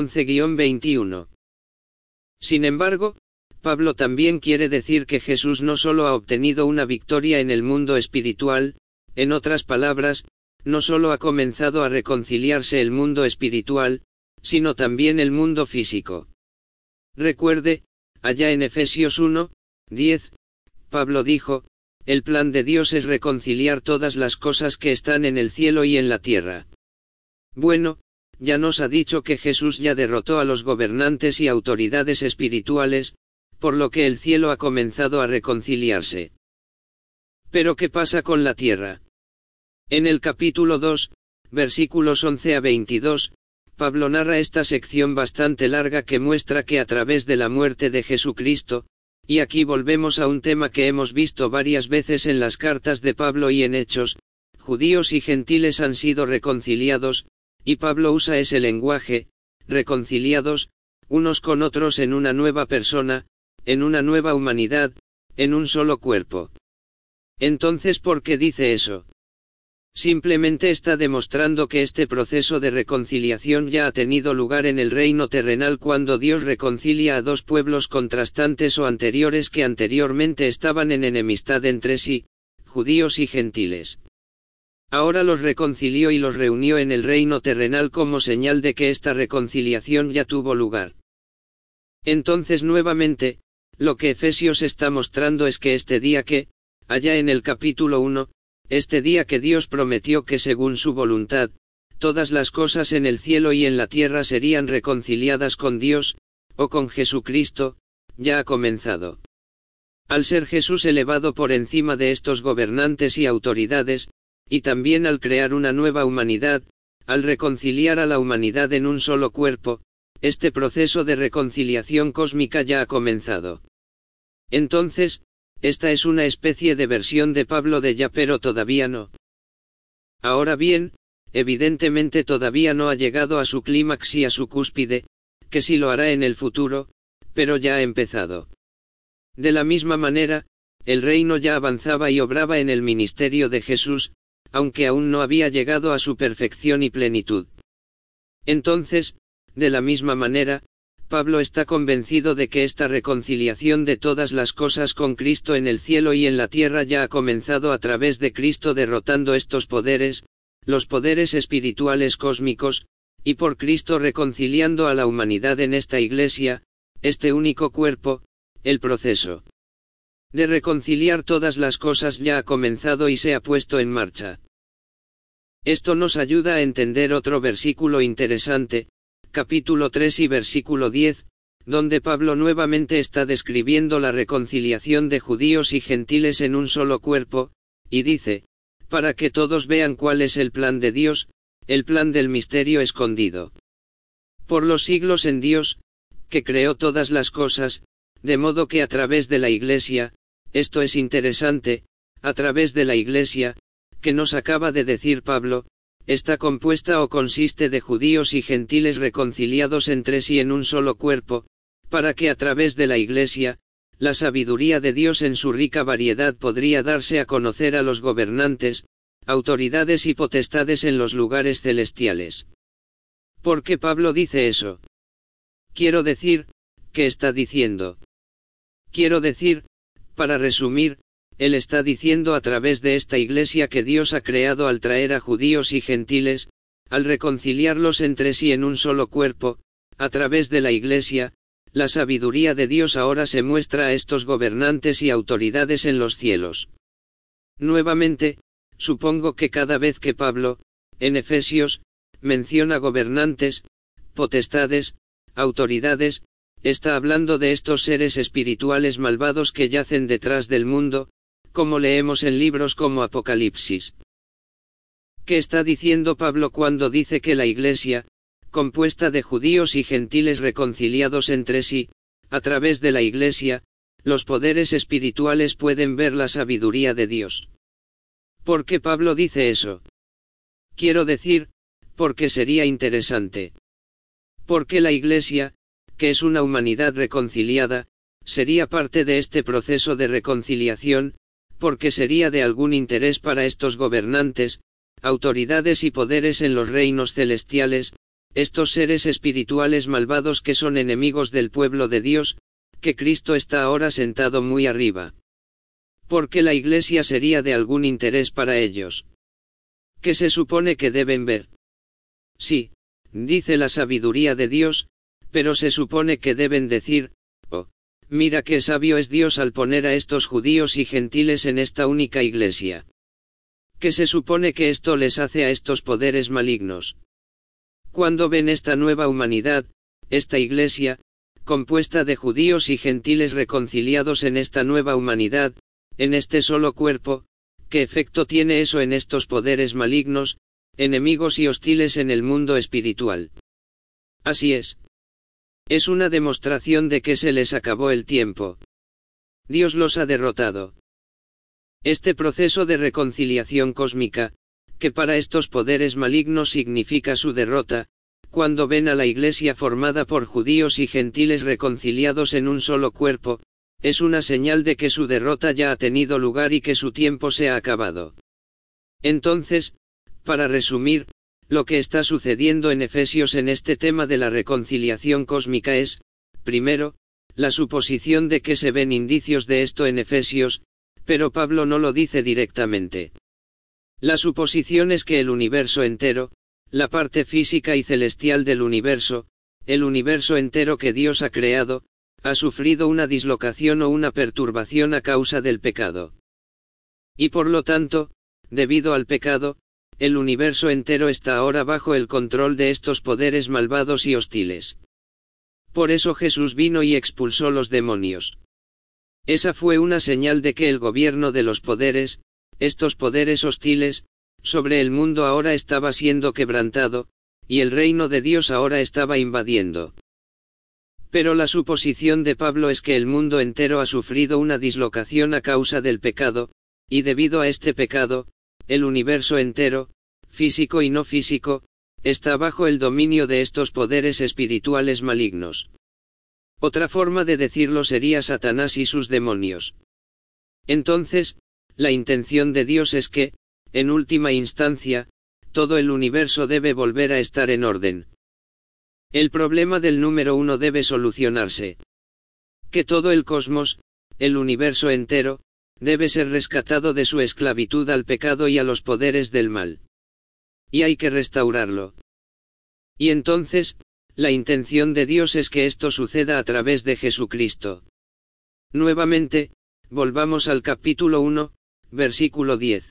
11-21. Sin embargo, Pablo también quiere decir que Jesús no solo ha obtenido una victoria en el mundo espiritual, en otras palabras, no solo ha comenzado a reconciliarse el mundo espiritual, sino también el mundo físico. Recuerde, allá en Efesios 1, 10, Pablo dijo, el plan de Dios es reconciliar todas las cosas que están en el cielo y en la tierra. Bueno, ya nos ha dicho que Jesús ya derrotó a los gobernantes y autoridades espirituales, por lo que el cielo ha comenzado a reconciliarse. Pero ¿qué pasa con la tierra? En el capítulo 2, versículos 11-22, Pablo narra esta sección bastante larga que muestra que a través de la muerte de Jesucristo, y aquí volvemos a un tema que hemos visto varias veces en las cartas de Pablo y en Hechos, judíos y gentiles han sido reconciliados, y Pablo usa ese lenguaje, reconciliados, unos con otros en una nueva persona, en una nueva humanidad, en un solo cuerpo. Entonces, ¿por qué dice eso? Simplemente está demostrando que este proceso de reconciliación ya ha tenido lugar en el reino terrenal cuando Dios reconcilia a dos pueblos contrastantes o anteriores que anteriormente estaban en enemistad entre sí, judíos y gentiles. Ahora los reconcilió y los reunió en el reino terrenal como señal de que esta reconciliación ya tuvo lugar. Entonces nuevamente, lo que Efesios está mostrando es que este día que, allá en el capítulo 1, este día que Dios prometió que según su voluntad, todas las cosas en el cielo y en la tierra serían reconciliadas con Dios, o con Jesucristo, ya ha comenzado. Al ser Jesús elevado por encima de estos gobernantes y autoridades, y también al crear una nueva humanidad, al reconciliar a la humanidad en un solo cuerpo, este proceso de reconciliación cósmica ya ha comenzado. Entonces, esta es una especie de versión de Pablo de ya, pero todavía no. Ahora bien, evidentemente todavía no ha llegado a su clímax y a su cúspide, que sí lo hará en el futuro, pero ya ha empezado. De la misma manera, el reino ya avanzaba y obraba en el ministerio de Jesús, aunque aún no había llegado a su perfección y plenitud. Entonces, de la misma manera, Pablo está convencido de que esta reconciliación de todas las cosas con Cristo en el cielo y en la tierra ya ha comenzado a través de Cristo derrotando estos poderes, los poderes espirituales cósmicos, y por Cristo reconciliando a la humanidad en esta iglesia, este único cuerpo. El proceso de reconciliar todas las cosas ya ha comenzado y se ha puesto en marcha. Esto nos ayuda a entender otro versículo interesante, capítulo 3 y versículo 10, donde Pablo nuevamente está describiendo la reconciliación de judíos y gentiles en un solo cuerpo, y dice, para que todos vean cuál es el plan de Dios, el plan del misterio escondido por los siglos en Dios, que creó todas las cosas, de modo que a través de la Iglesia, esto es interesante, a través de la Iglesia, que nos acaba de decir Pablo, está compuesta o consiste de judíos y gentiles reconciliados entre sí en un solo cuerpo, para que a través de la Iglesia, la sabiduría de Dios en su rica variedad podría darse a conocer a los gobernantes, autoridades y potestades en los lugares celestiales. ¿Por qué Pablo dice eso? Quiero decir, ¿qué está diciendo? Quiero decir, Para resumir, él está diciendo a través de esta iglesia que Dios ha creado al traer a judíos y gentiles, al reconciliarlos entre sí en un solo cuerpo, a través de la iglesia, la sabiduría de Dios ahora se muestra a estos gobernantes y autoridades en los cielos. Nuevamente, supongo que cada vez que Pablo, en Efesios, menciona gobernantes, potestades, autoridades, está hablando de estos seres espirituales malvados que yacen detrás del mundo, como leemos en libros como Apocalipsis. ¿Qué está diciendo Pablo cuando dice que la iglesia, compuesta de judíos y gentiles reconciliados entre sí, a través de la iglesia, los poderes espirituales pueden ver la sabiduría de Dios? ¿Por qué Pablo dice eso? Quiero decir, porque sería interesante. Porque la iglesia, que es una humanidad reconciliada, sería parte de este proceso de reconciliación, porque sería de algún interés para estos gobernantes, autoridades y poderes en los reinos celestiales, estos seres espirituales malvados que son enemigos del pueblo de Dios, que Cristo está ahora sentado muy arriba. Porque la iglesia sería de algún interés para ellos. ¿Qué se supone que deben ver? Sí, dice la sabiduría de Dios, pero se supone que deben decir, oh, mira qué sabio es Dios al poner a estos judíos y gentiles en esta única iglesia. ¿Qué se supone que esto les hace a estos poderes malignos? Cuando ven esta nueva humanidad, esta iglesia, compuesta de judíos y gentiles reconciliados en esta nueva humanidad, en este solo cuerpo, ¿qué efecto tiene eso en estos poderes malignos, enemigos y hostiles en el mundo espiritual? Así es. Es una demostración de que se les acabó el tiempo. Dios los ha derrotado. Este proceso de reconciliación cósmica, que para estos poderes malignos significa su derrota, cuando ven a la iglesia formada por judíos y gentiles reconciliados en un solo cuerpo, es una señal de que su derrota ya ha tenido lugar y que su tiempo se ha acabado. Entonces, para resumir, lo que está sucediendo en Efesios en este tema de la reconciliación cósmica es, primero, la suposición de que se ven indicios de esto en Efesios, pero Pablo no lo dice directamente. La suposición es que el universo entero, la parte física y celestial del universo, el universo entero que Dios ha creado, ha sufrido una dislocación o una perturbación a causa del pecado. Y por lo tanto, debido al pecado, el universo entero está ahora bajo el control de estos poderes malvados y hostiles. Por eso Jesús vino y expulsó los demonios. Esa fue una señal de que el gobierno de los poderes, estos poderes hostiles, sobre el mundo ahora estaba siendo quebrantado, y el reino de Dios ahora estaba invadiendo. Pero la suposición de Pablo es que el mundo entero ha sufrido una dislocación a causa del pecado, y debido a este pecado, el universo entero, físico y no físico, está bajo el dominio de estos poderes espirituales malignos. Otra forma de decirlo sería Satanás y sus demonios. Entonces, la intención de Dios es que, en última instancia, todo el universo debe volver a estar en orden. El problema del número 1 debe solucionarse. Que todo el cosmos, el universo entero, debe ser rescatado de su esclavitud al pecado y a los poderes del mal. Y hay que restaurarlo. Y entonces, la intención de Dios es que esto suceda a través de Jesucristo. Nuevamente, volvamos al capítulo 1, versículo 10.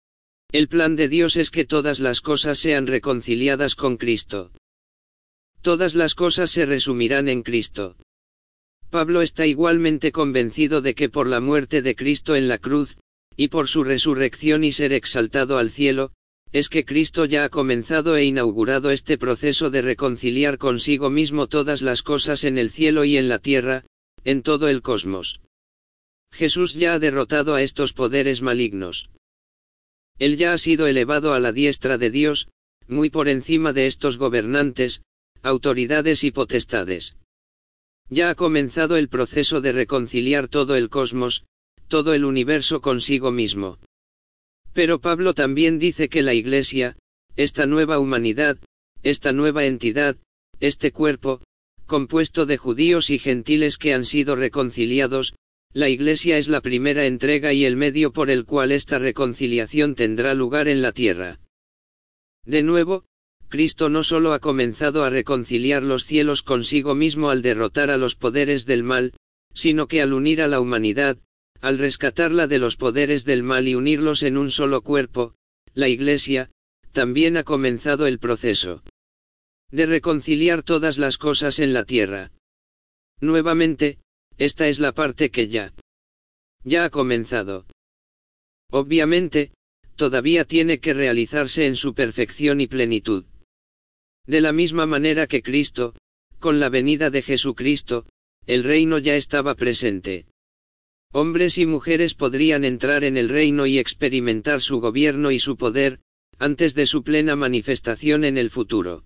El plan de Dios es que todas las cosas sean reconciliadas con Cristo. Todas las cosas se resumirán en Cristo. Pablo está igualmente convencido de que por la muerte de Cristo en la cruz, y por su resurrección y ser exaltado al cielo, es que Cristo ya ha comenzado e inaugurado este proceso de reconciliar consigo mismo todas las cosas en el cielo y en la tierra, en todo el cosmos. Jesús ya ha derrotado a estos poderes malignos. Él ya ha sido elevado a la diestra de Dios, muy por encima de estos gobernantes, autoridades y potestades. Ya ha comenzado el proceso de reconciliar todo el cosmos, todo el universo consigo mismo. Pero Pablo también dice que la Iglesia, esta nueva humanidad, esta nueva entidad, este cuerpo, compuesto de judíos y gentiles que han sido reconciliados, La Iglesia es la primera entrega y el medio por el cual esta reconciliación tendrá lugar en la tierra. De nuevo, Cristo no solo ha comenzado a reconciliar los cielos consigo mismo al derrotar a los poderes del mal, sino que al unir a la humanidad, al rescatarla de los poderes del mal y unirlos en un solo cuerpo, la Iglesia, también ha comenzado el proceso de reconciliar todas las cosas en la tierra. Nuevamente, esta es la parte que ya ha comenzado. Obviamente, todavía tiene que realizarse en su perfección y plenitud. De la misma manera que Cristo, con la venida de Jesucristo, el reino ya estaba presente. Hombres y mujeres podrían entrar en el reino y experimentar su gobierno y su poder, antes de su plena manifestación en el futuro.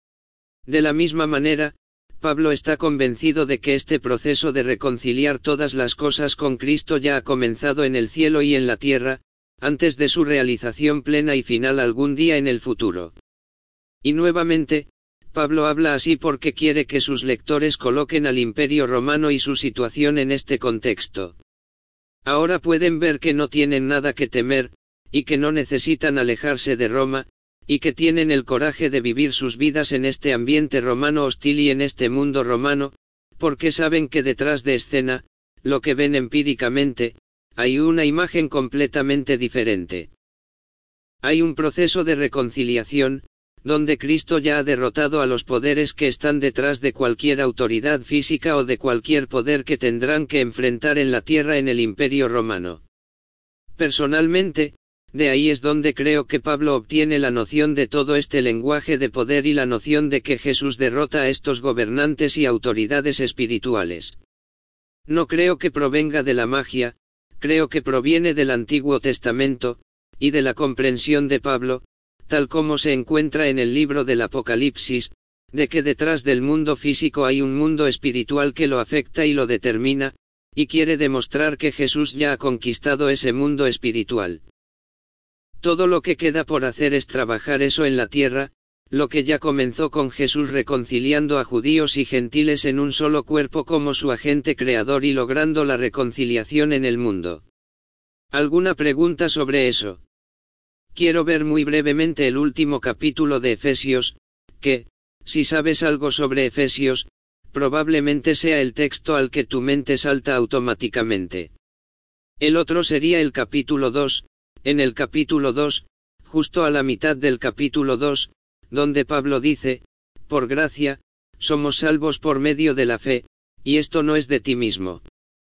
De la misma manera, Pablo está convencido de que este proceso de reconciliar todas las cosas con Cristo ya ha comenzado en el cielo y en la tierra, antes de su realización plena y final algún día en el futuro. Y nuevamente, Pablo habla así porque quiere que sus lectores coloquen al Imperio Romano y su situación en este contexto. Ahora pueden ver que no tienen nada que temer, y que no necesitan alejarse de Roma, y que tienen el coraje de vivir sus vidas en este ambiente romano hostil y en este mundo romano, porque saben que detrás de escena, lo que ven empíricamente, hay una imagen completamente diferente. Hay un proceso de reconciliación, donde Cristo ya ha derrotado a los poderes que están detrás de cualquier autoridad física o de cualquier poder que tendrán que enfrentar en la tierra en el Imperio Romano. Personalmente, de ahí es donde creo que Pablo obtiene la noción de todo este lenguaje de poder y la noción de que Jesús derrota a estos gobernantes y autoridades espirituales. No creo que provenga de la magia, creo que proviene del Antiguo Testamento, y de la comprensión de Pablo, tal como se encuentra en el libro del Apocalipsis, de que detrás del mundo físico hay un mundo espiritual que lo afecta y lo determina, y quiere demostrar que Jesús ya ha conquistado ese mundo espiritual. Todo lo que queda por hacer es trabajar eso en la tierra, lo que ya comenzó con Jesús reconciliando a judíos y gentiles en un solo cuerpo como su agente creador y logrando la reconciliación en el mundo. ¿Alguna pregunta sobre eso? Quiero ver muy brevemente el último capítulo de Efesios, que, si sabes algo sobre Efesios, probablemente sea el texto al que tu mente salta automáticamente. El otro sería el capítulo 2, en el capítulo 2, justo a la mitad del capítulo 2, donde Pablo dice, por gracia, somos salvos por medio de la fe, y esto no es de ti mismo.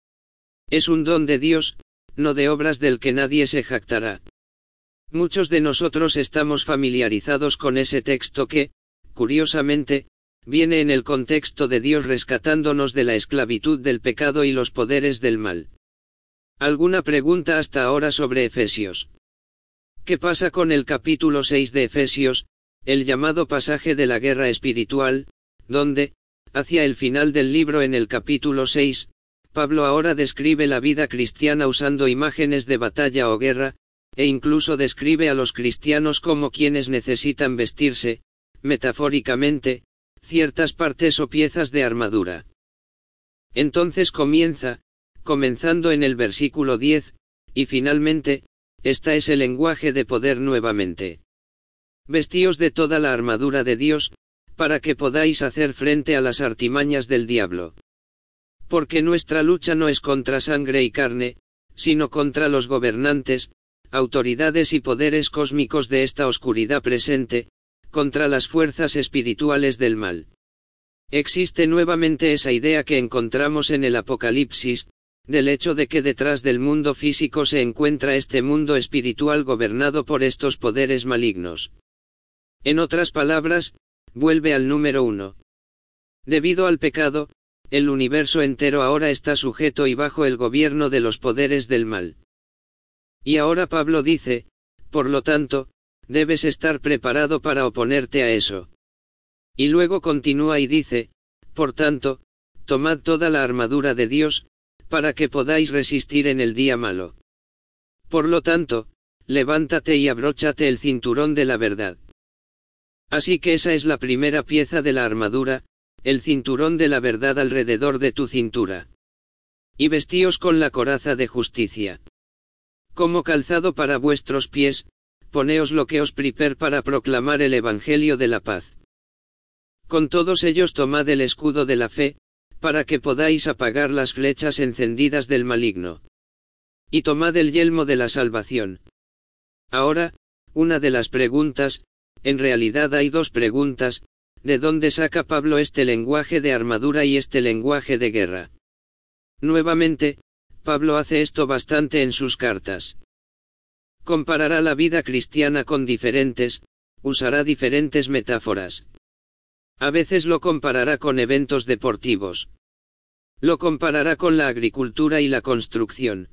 Es un don de Dios, no de obras del que nadie se jactará. Muchos de nosotros estamos familiarizados con ese texto que, curiosamente, viene en el contexto de Dios rescatándonos de la esclavitud del pecado y los poderes del mal. ¿Alguna pregunta hasta ahora sobre Efesios? ¿Qué pasa con el capítulo 6 de Efesios, el llamado pasaje de la guerra espiritual, donde, hacia el final del libro en el capítulo 6, Pablo ahora describe la vida cristiana usando imágenes de batalla o guerra, e incluso describe a los cristianos como quienes necesitan vestirse, metafóricamente, ciertas partes o piezas de armadura. Entonces comenzando en el versículo 10, y finalmente, esta es el lenguaje de poder nuevamente. Vestíos de toda la armadura de Dios, para que podáis hacer frente a las artimañas del diablo. Porque nuestra lucha no es contra sangre y carne, sino contra los gobernantes, autoridades y poderes cósmicos de esta oscuridad presente, contra las fuerzas espirituales del mal. Existe nuevamente esa idea que encontramos en el Apocalipsis, del hecho de que detrás del mundo físico se encuentra este mundo espiritual gobernado por estos poderes malignos. En otras palabras, vuelve al número 1. Debido al pecado, el universo entero ahora está sujeto y bajo el gobierno de los poderes del mal. Y ahora Pablo dice, por lo tanto, debes estar preparado para oponerte a eso. Y luego continúa y dice, por tanto, tomad toda la armadura de Dios, para que podáis resistir en el día malo. Por lo tanto, levántate y abróchate el cinturón de la verdad. Así que esa es la primera pieza de la armadura, el cinturón de la verdad alrededor de tu cintura. Y vestíos con la coraza de justicia. Como calzado para vuestros pies, poneos lo que os priper para proclamar el Evangelio de la paz. Con todos ellos tomad el escudo de la fe, para que podáis apagar las flechas encendidas del maligno. Y tomad el yelmo de la salvación. Ahora, una de las preguntas, en realidad hay dos preguntas, ¿de dónde saca Pablo este lenguaje de armadura y este lenguaje de guerra? Nuevamente, Pablo hace esto bastante en sus cartas. Comparará la vida cristiana con usará diferentes metáforas. A veces lo comparará con eventos deportivos. Lo comparará con la agricultura y la construcción.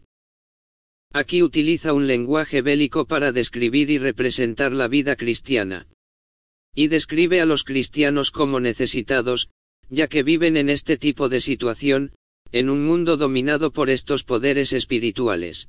Aquí utiliza un lenguaje bélico para describir y representar la vida cristiana. Y describe a los cristianos como necesitados, ya que viven en este tipo de situación, en un mundo dominado por estos poderes espirituales.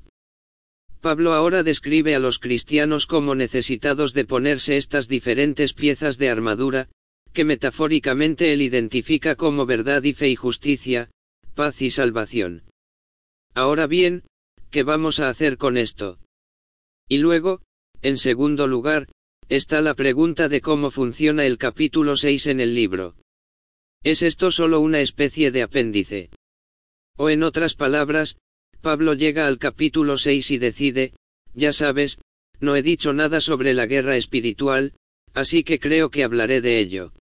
Pablo ahora describe a los cristianos como necesitados de ponerse estas diferentes piezas de armadura, que metafóricamente él identifica como verdad y fe y justicia, paz y salvación. Ahora bien, ¿qué vamos a hacer con esto? Y luego, en segundo lugar, está la pregunta de cómo funciona el capítulo 6 en el libro. ¿Es esto solo una especie de apéndice? O en otras palabras, Pablo llega al capítulo 6 y decide, ya sabes, no he dicho nada sobre la guerra espiritual, así que creo que hablaré de ello.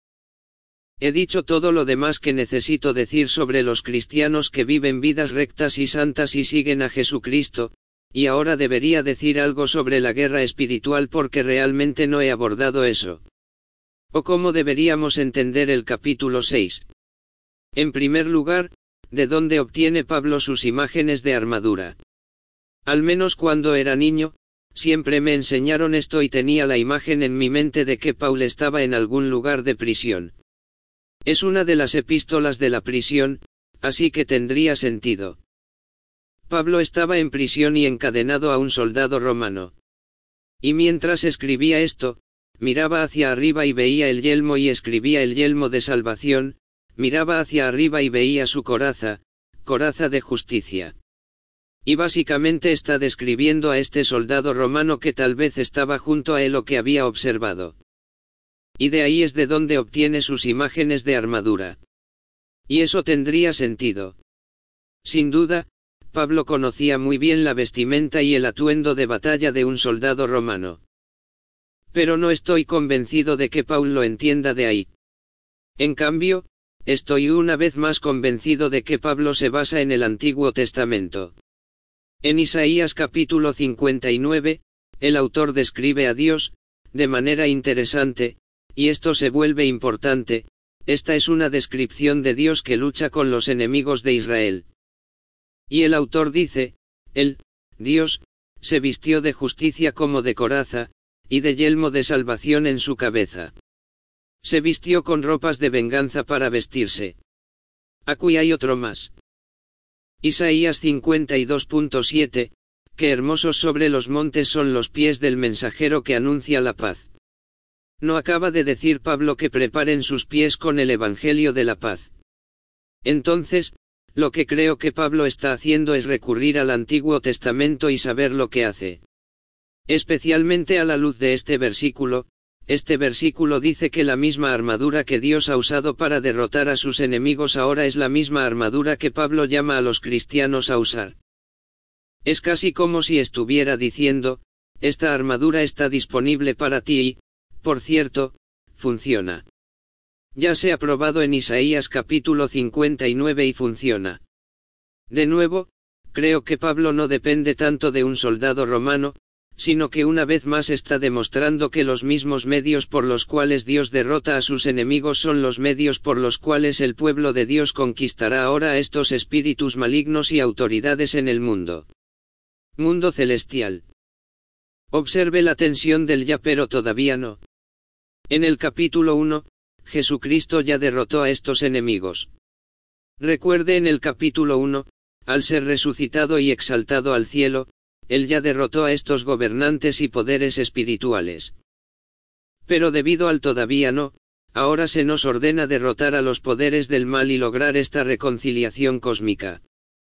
He dicho todo lo demás que necesito decir sobre los cristianos que viven vidas rectas y santas y siguen a Jesucristo, y ahora debería decir algo sobre la guerra espiritual porque realmente no he abordado eso. ¿O cómo deberíamos entender el capítulo 6? En primer lugar, ¿de dónde obtiene Pablo sus imágenes de armadura? Al menos cuando era niño, siempre me enseñaron esto y tenía la imagen en mi mente de que Paul estaba en algún lugar de prisión. Es una de las epístolas de la prisión, así que tendría sentido. Pablo estaba en prisión y encadenado a un soldado romano. Y mientras escribía esto, miraba hacia arriba y veía el yelmo y escribía el yelmo de salvación, miraba hacia arriba y veía su coraza, coraza de justicia. Y básicamente está describiendo a este soldado romano que tal vez estaba junto a él o que había observado. Y de ahí es de donde obtiene sus imágenes de armadura. Y eso tendría sentido. Sin duda, Pablo conocía muy bien la vestimenta y el atuendo de batalla de un soldado romano. Pero no estoy convencido de que Paul lo entienda de ahí. En cambio, estoy una vez más convencido de que Pablo se basa en el Antiguo Testamento. En Isaías capítulo 59, el autor describe a Dios, de manera interesante, y esto se vuelve importante, esta es una descripción de Dios que lucha con los enemigos de Israel. Y el autor dice, Dios, se vistió de justicia como de coraza, y de yelmo de salvación en su cabeza. Se vistió con ropas de venganza para vestirse. Aquí hay otro más. Isaías 52.7, qué hermosos sobre los montes son los pies del mensajero que anuncia la paz. No acaba de decir Pablo que preparen sus pies con el Evangelio de la paz. Entonces, lo que creo que Pablo está haciendo es recurrir al Antiguo Testamento y saber lo que hace. Especialmente a la luz de este versículo dice que la misma armadura que Dios ha usado para derrotar a sus enemigos ahora es la misma armadura que Pablo llama a los cristianos a usar. Es casi como si estuviera diciendo, esta armadura está disponible para ti y, por cierto, funciona. Ya se ha probado en Isaías capítulo 59 y funciona. De nuevo, creo que Pablo no depende tanto de un soldado romano, sino que una vez más está demostrando que los mismos medios por los cuales Dios derrota a sus enemigos son los medios por los cuales el pueblo de Dios conquistará ahora a estos espíritus malignos y autoridades en el mundo. Mundo celestial. Observe la tensión del ya pero todavía no. En el capítulo 1, Jesucristo ya derrotó a estos enemigos. Recuerde en el capítulo 1, al ser resucitado y exaltado al cielo, Él ya derrotó a estos gobernantes y poderes espirituales. Pero debido al todavía no, ahora se nos ordena derrotar a los poderes del mal y lograr esta reconciliación cósmica.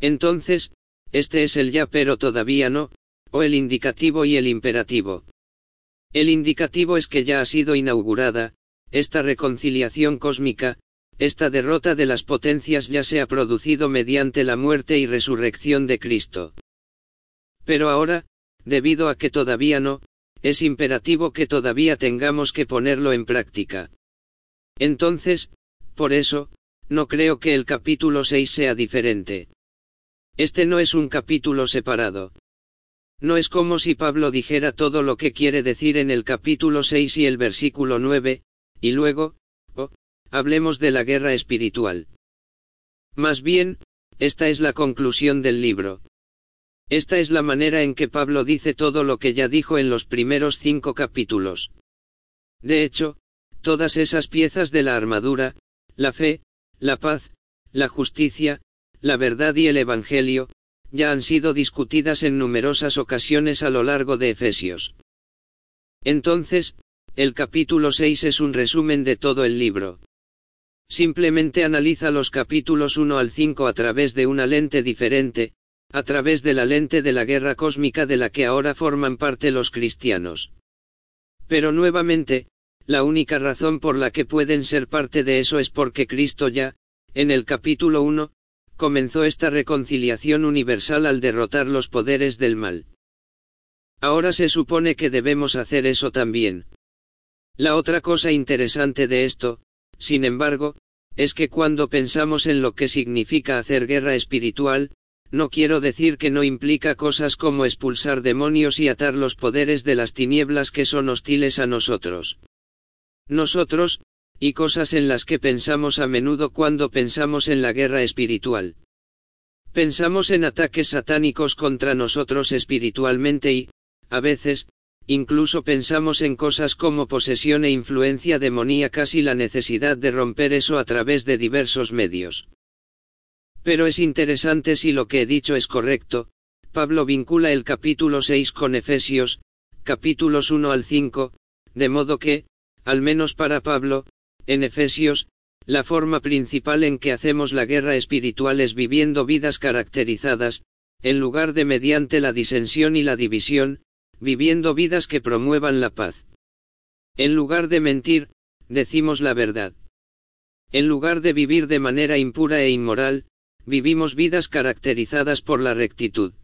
Entonces, este es el ya pero todavía no, o el indicativo y el imperativo. El indicativo es que ya ha sido inaugurada, esta reconciliación cósmica, esta derrota de las potencias ya se ha producido mediante la muerte y resurrección de Cristo. Pero ahora, debido a que todavía no, es imperativo que todavía tengamos que ponerlo en práctica. Entonces, por eso, no creo que el capítulo 6 sea diferente. Este no es un capítulo separado. No es como si Pablo dijera todo lo que quiere decir en el capítulo 6 y el versículo 9, y luego, hablemos de la guerra espiritual. Más bien, esta es la conclusión del libro. Esta es la manera en que Pablo dice todo lo que ya dijo en los primeros 5 capítulos. De hecho, todas esas piezas de la armadura, la fe, la paz, la justicia, la verdad y el Evangelio, ya han sido discutidas en numerosas ocasiones a lo largo de Efesios. Entonces, el capítulo 6 es un resumen de todo el libro. Simplemente analiza los capítulos 1 al 5 a través de una lente diferente, a través de la lente de la guerra cósmica de la que ahora forman parte los cristianos. Pero nuevamente, la única razón por la que pueden ser parte de eso es porque Cristo ya, en el capítulo 1, comenzó esta reconciliación universal al derrotar los poderes del mal. Ahora se supone que debemos hacer eso también. La otra cosa interesante de esto, sin embargo, es que cuando pensamos en lo que significa hacer guerra espiritual, no quiero decir que no implica cosas como expulsar demonios y atar los poderes de las tinieblas que son hostiles a nosotros. Y cosas en las que pensamos a menudo cuando pensamos en la guerra espiritual. Pensamos en ataques satánicos contra nosotros espiritualmente y, a veces, incluso pensamos en cosas como posesión e influencia demoníacas y la necesidad de romper eso a través de diversos medios. Pero es interesante si lo que he dicho es correcto. Pablo vincula el capítulo 6 con Efesios, capítulos 1 al 5, de modo que, al menos para Pablo, en Efesios, la forma principal en que hacemos la guerra espiritual es viviendo vidas caracterizadas, en lugar de mediante la disensión y la división, viviendo vidas que promuevan la paz. En lugar de mentir, decimos la verdad. En lugar de vivir de manera impura e inmoral, vivimos vidas caracterizadas por la rectitud.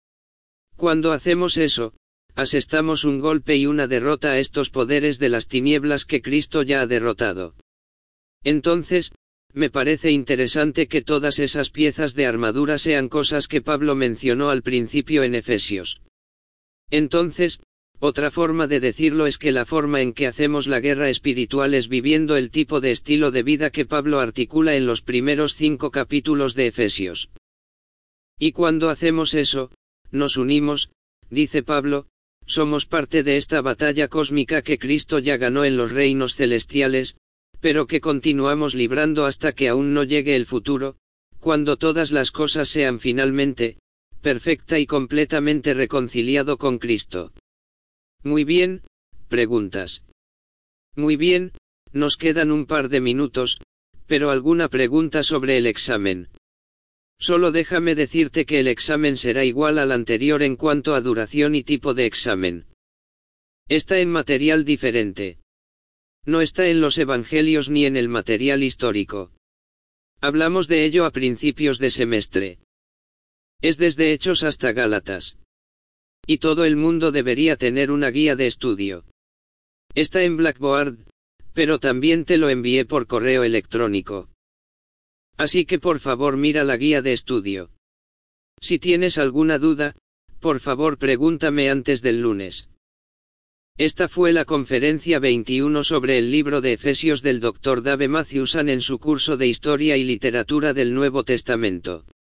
Cuando hacemos eso, asestamos un golpe y una derrota a estos poderes de las tinieblas que Cristo ya ha derrotado. Entonces, me parece interesante que todas esas piezas de armadura sean cosas que Pablo mencionó al principio en Efesios. Entonces, otra forma de decirlo es que la forma en que hacemos la guerra espiritual es viviendo el tipo de estilo de vida que Pablo articula en los primeros 5 capítulos de Efesios. Y cuando hacemos eso, nos unimos, dice Pablo, somos parte de esta batalla cósmica que Cristo ya ganó en los reinos celestiales, pero que continuamos librando hasta que aún no llegue el futuro, cuando todas las cosas sean finalmente, perfecta y completamente reconciliado con Cristo. Muy bien, preguntas. Muy bien, nos quedan un par de minutos, pero ¿alguna pregunta sobre el examen? Solo déjame decirte que el examen será igual al anterior en cuanto a duración y tipo de examen. Está en material diferente. No está en los evangelios ni en el material histórico. Hablamos de ello a principios de semestre. Es desde Hechos hasta Gálatas. Y todo el mundo debería tener una guía de estudio. Está en Blackboard, pero también te lo envié por correo electrónico. Así que por favor mira la guía de estudio. Si tienes alguna duda, por favor pregúntame antes del lunes. Esta fue la conferencia 21 sobre el libro de Efesios del Dr. Dave Matthewson en su curso de Historia y Literatura del Nuevo Testamento.